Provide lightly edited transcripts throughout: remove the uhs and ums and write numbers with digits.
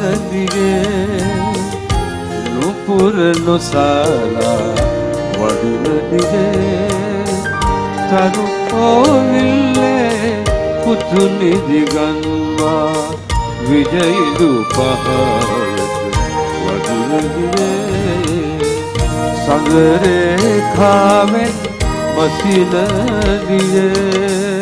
දිගේ නුපුර නොසාලා වඩුන දිගේ තරු ඕවිල්ලේ පුතු නිදිගන්වා විජයදු පහයට වඩුන දිගේ සංගරේඛාවෙන් මසින දිගේ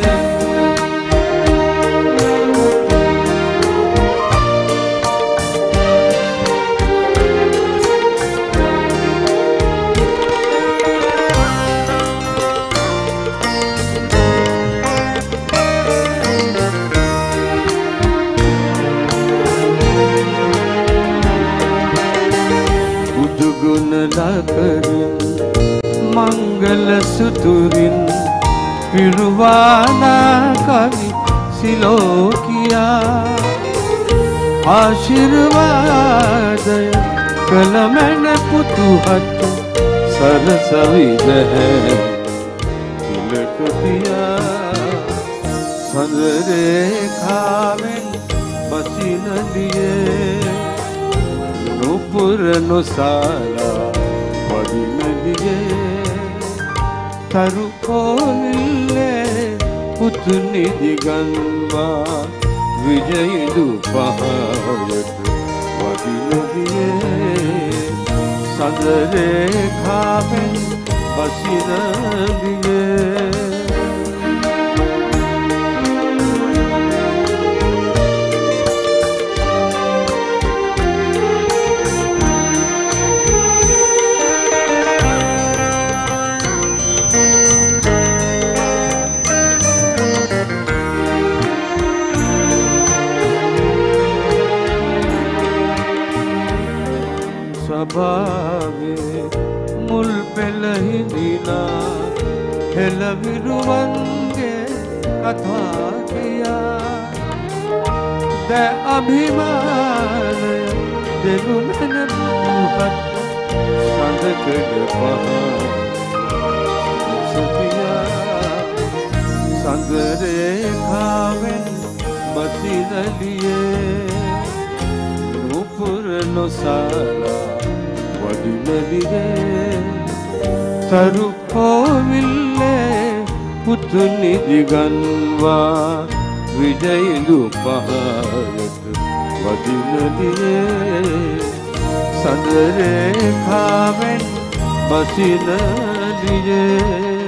ලකරින් මංගල සුතුරින් පිරුවානා කවි සිලෝකියා ආශිර්වාදය කළමැන පුතුහත් සරසවිදහැ තිලකතියා සඳරේඛාවෙන් බසින දියේ නුපුර නොසාලා වඩින දිගේ තරු කෝවිල්ලේ පුතු නිදිගන්වා විජයදු පහයට වඩින දිගේ සඳරේඛාවෙන් බසින දිගේ සභාවේ මුල් පෙළ හිඳිනා හෙළවිරුවන්ගේ කතා කියා ද අභිමානය දෙනුමන බුදුහත් සඳකඩ පහසුපියා සංගරේඛාවෙන් බසිනලියේ නුපුර නොසාලා වඩින දිගේ තරු කෝවිල්ලේ පුතු නිදිගන්වා විජයදු පහයට වඩින දිගේ සඳරේඛාවෙන් බසින දිගේ